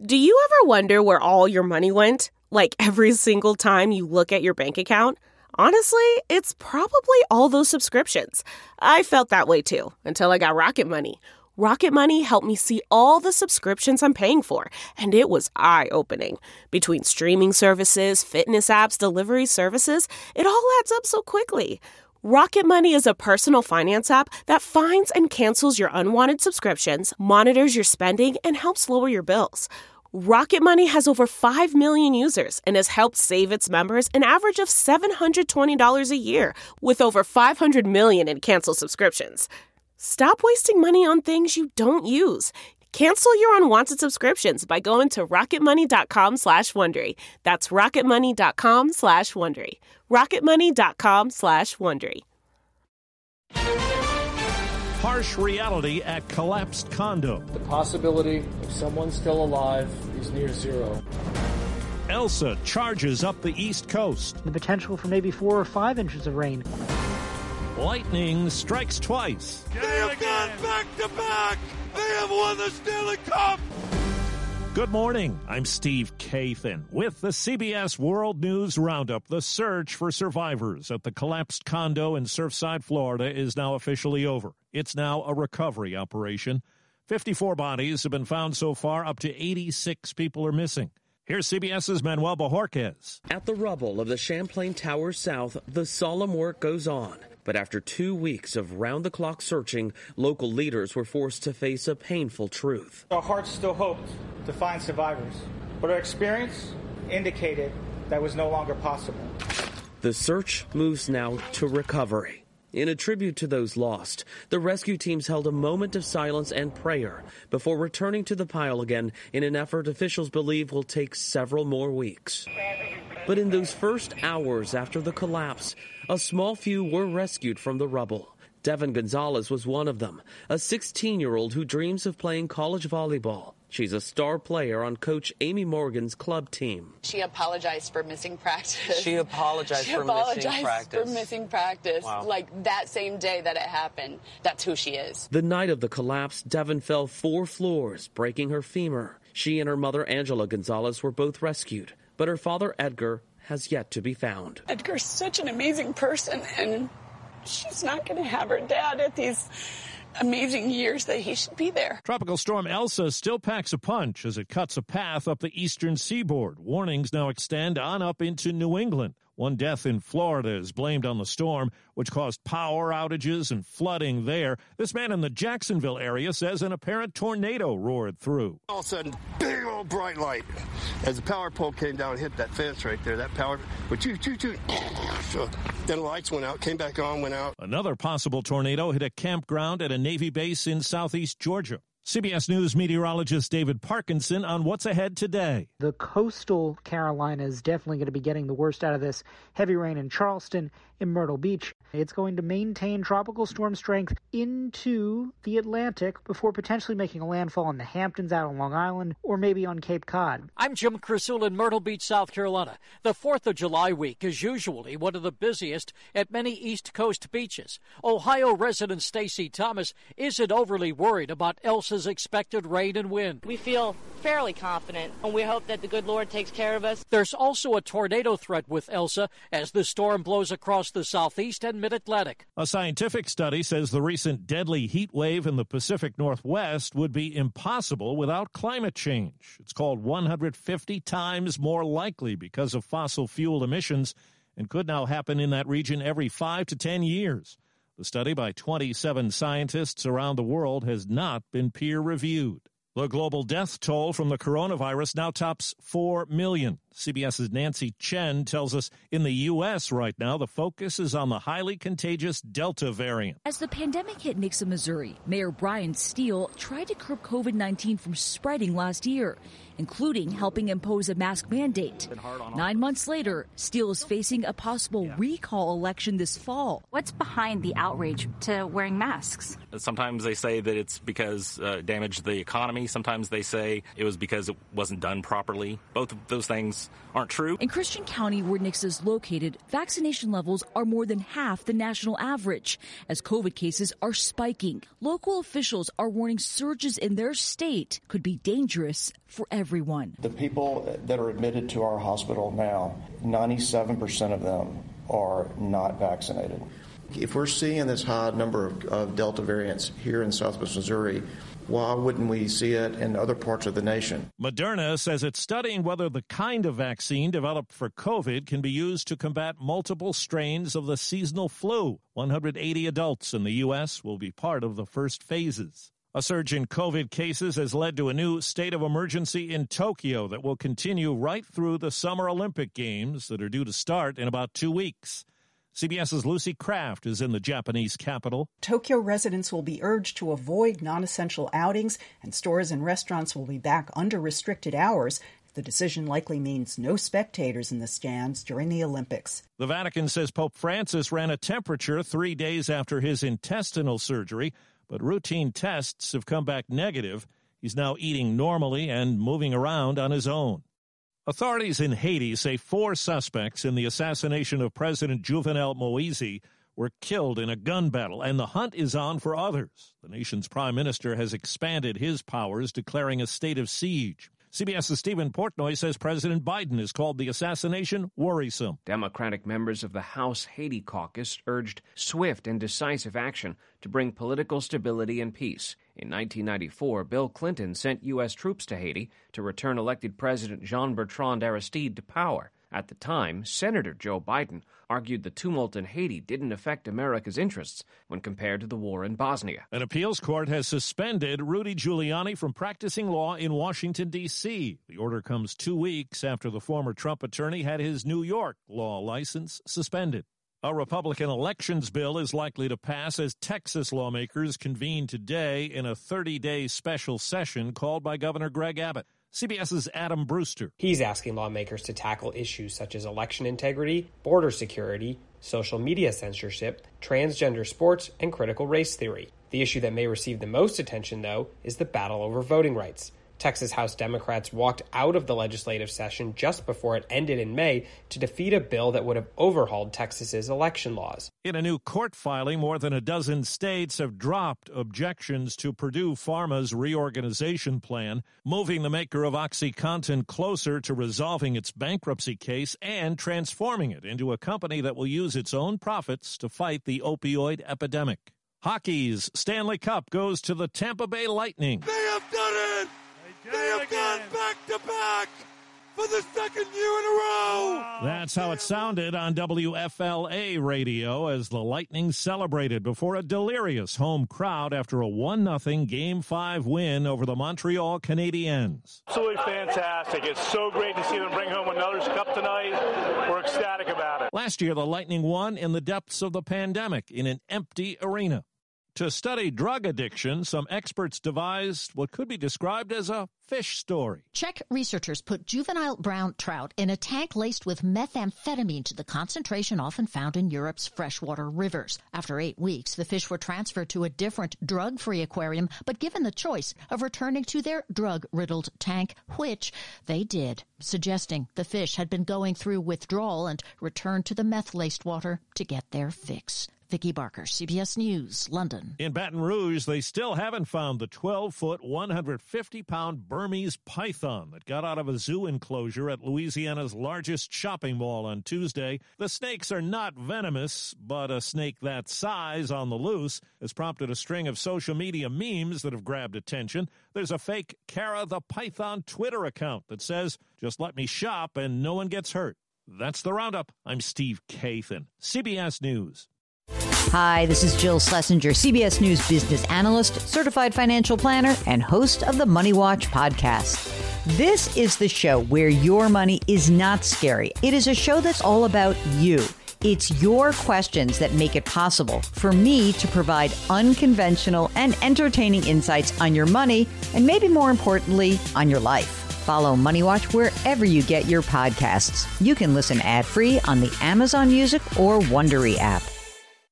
Do you ever wonder where all your money went? Like every single time you look at your bank account? Honestly, it's probably all those subscriptions. I felt that way too, until I got Rocket Money. Rocket Money helped me see all the subscriptions I'm paying for, and it was eye-opening. Between streaming services, fitness apps, delivery services, it all adds up so quickly. Rocket Money is a personal finance app that finds and cancels your unwanted subscriptions, monitors your spending, and helps lower your bills. Rocket Money has over 5 million users and has helped save its members an average of $720 a year, with over 500 million in canceled subscriptions. Stop wasting money on things you don't use. Cancel your unwanted subscriptions by going to rocketmoney.com/Wondery. That's rocketmoney.com/Wondery. rocketmoney.com/Wondery. Harsh reality at collapsed condo. The possibility of someone still alive is near zero. Elsa charges up the East Coast. The potential for maybe 4 or 5 inches of rain. Lightning strikes twice. They have gone back to back. They have won the Stanley Cup. Good morning. I'm Steve Kathan with the CBS World News Roundup. The search for survivors at the collapsed condo in Surfside, Florida is now officially over. It's now a recovery operation. 54 bodies have been found so far. Up to 86 people are missing. Here's CBS's Manuel Bojorquez. At the rubble of the Champlain Towers South, the solemn work goes on. But after 2 weeks of round-the-clock searching, local leaders were forced to face a painful truth. Our hearts still hoped to find survivors, but our experience indicated that was no longer possible. The search moves now to recovery. In a tribute to those lost, the rescue teams held a moment of silence and prayer before returning to the pile again in an effort officials believe will take several more weeks. But in those first hours after the collapse, a small few were rescued from the rubble. Devin Gonzalez was one of them, a 16-year-old who dreams of playing college volleyball. She's a star player on Coach Amy Morgan's club team. She apologized for missing practice. She apologized for missing practice. Wow. Like that same day that it happened. That's who she is. The night of the collapse, Devin fell 4 floors, breaking her femur. She and her mother, Angela Gonzalez, were both rescued, but her father, Edgar, has yet to be found. Edgar's such an amazing person, and she's not going to have her dad at these amazing years that he should be there. Tropical storm Elsa still packs a punch as it cuts a path up the eastern seaboard. Warnings now extend on up into New England. One death in Florida is blamed on the storm, which caused power outages and flooding there. This man in the Jacksonville area says an apparent tornado roared through. All of a sudden, big old bright light. As the power pole came down and hit that fence right there, that power, choo. So then the lights went out, came back on, went out. Another possible tornado hit a campground at a Navy base in southeast Georgia. CBS News meteorologist David Parkinson on what's ahead today. The coastal Carolinas definitely going to be getting the worst out of this. Heavy rain in Charleston, in Myrtle Beach. It's going to maintain tropical storm strength into the Atlantic before potentially making a landfall in the Hamptons out on Long Island or maybe on Cape Cod. I'm Jim Crusoe in Myrtle Beach, South Carolina. The 4th of July week is usually one of the busiest at many East Coast beaches. Ohio resident Stacy Thomas isn't overly worried about Elsa's expected rain and wind. We feel fairly confident, and we hope that the good Lord takes care of us. There's also a tornado threat with Elsa as the storm blows across the southeast and mid-Atlantic. A scientific study says the recent deadly heat wave in the Pacific Northwest would be impossible without climate change. It's called 150 times more likely because of fossil fuel emissions and could now happen in that region every 5 to 10 years. The study by 27 scientists around the world has not been peer-reviewed. The global death toll from the coronavirus now tops 4 million. CBS's Nancy Chen tells us in the U.S. right now, the focus is on the highly contagious Delta variant. As the pandemic hit Nixa, Missouri, Mayor Brian Steele tried to curb COVID-19 from spreading last year, including helping impose a mask mandate. 9 months later, Steele is facing a possible recall election this fall. What's behind the outrage to wearing masks? Sometimes they say that it's because it damaged the economy. Sometimes they say it was because it wasn't done properly. Both of those things just aren't true. In Christian County, where Nix is located, vaccination levels are more than half the national average. As COVID cases are spiking, local officials are warning surges in their state could be dangerous for everyone. The people that are admitted to our hospital now, 97% of them are not vaccinated. If we're seeing this high number of Delta variants here in Southwest Missouri, why wouldn't we see it in other parts of the nation? Moderna says it's studying whether the kind of vaccine developed for COVID can be used to combat multiple strains of the seasonal flu. 180 adults in the U.S. will be part of the first phases. A surge in COVID cases has led to a new state of emergency in Tokyo that will continue right through the Summer Olympic Games that are due to start in about 2 weeks. CBS's Lucy Kraft is in the Japanese capital. Tokyo residents will be urged to avoid non-essential outings, and stores and restaurants will be back under restricted hours. The decision likely means no spectators in the stands during the Olympics. The Vatican says Pope Francis ran a temperature 3 days after his intestinal surgery, but routine tests have come back negative. He's now eating normally and moving around on his own. Authorities in Haiti say 4 suspects in the assassination of President Jovenel Moïse were killed in a gun battle, and the hunt is on for others. The nation's prime minister has expanded his powers, declaring a state of siege. CBS's Stephen Portnoy says President Biden has called the assassination worrisome. Democratic members of the House Haiti caucus urged swift and decisive action to bring political stability and peace. In 1994, Bill Clinton sent U.S. troops to Haiti to return elected President Jean-Bertrand Aristide to power. At the time, Senator Joe Biden argued the tumult in Haiti didn't affect America's interests when compared to the war in Bosnia. An appeals court has suspended Rudy Giuliani from practicing law in Washington, D.C. The order comes 2 weeks after the former Trump attorney had his New York law license suspended. A Republican elections bill is likely to pass as Texas lawmakers convene today in a 30-day special session called by Governor Greg Abbott. CBS's Adam Brewster. He's asking lawmakers to tackle issues such as election integrity, border security, social media censorship, transgender sports, and critical race theory. The issue that may receive the most attention, though, is the battle over voting rights. Texas House Democrats walked out of the legislative session just before it ended in May to defeat a bill that would have overhauled Texas's election laws. In a new court filing, more than a dozen states have dropped objections to Purdue Pharma's reorganization plan, moving the maker of OxyContin closer to resolving its bankruptcy case and transforming it into a company that will use its own profits to fight the opioid epidemic. Hockey's Stanley Cup goes to the Tampa Bay Lightning. They have done it! They have gone back-to-back for the second year in a row! That's how it sounded on WFLA radio as the Lightning celebrated before a delirious home crowd after a 1-0 Game 5 win over the Montreal Canadiens. Absolutely fantastic. It's so great to see them bring home another cup tonight. We're ecstatic about it. Last year, the Lightning won in the depths of the pandemic in an empty arena. To study drug addiction, some experts devised what could be described as a fish story. Czech researchers put juvenile brown trout in a tank laced with methamphetamine to the concentration often found in Europe's freshwater rivers. After 8 weeks, the fish were transferred to a different drug-free aquarium, but given the choice of returning to their drug-riddled tank, which they did, suggesting the fish had been going through withdrawal and returned to the meth-laced water to get their fix. Vicki Barker, CBS News, London. In Baton Rouge, they still haven't found the 12-foot, 150-pound Burmese python that got out of a zoo enclosure at Louisiana's largest shopping mall on Tuesday. The snakes are not venomous, but a snake that size on the loose has prompted a string of social media memes that have grabbed attention. There's a fake Kara the Python Twitter account that says, "Just let me shop and no one gets hurt." That's the Roundup. I'm Steve Kathan, CBS News. Hi, this is Jill Schlesinger, CBS News business analyst, certified financial planner, and host of the Money Watch podcast. This is the show where your money is not scary. It is a show that's all about you. It's your questions that make it possible for me to provide unconventional and entertaining insights on your money, and maybe more importantly, on your life. Follow Money Watch wherever you get your podcasts. You can listen ad-free on the Amazon Music or Wondery app.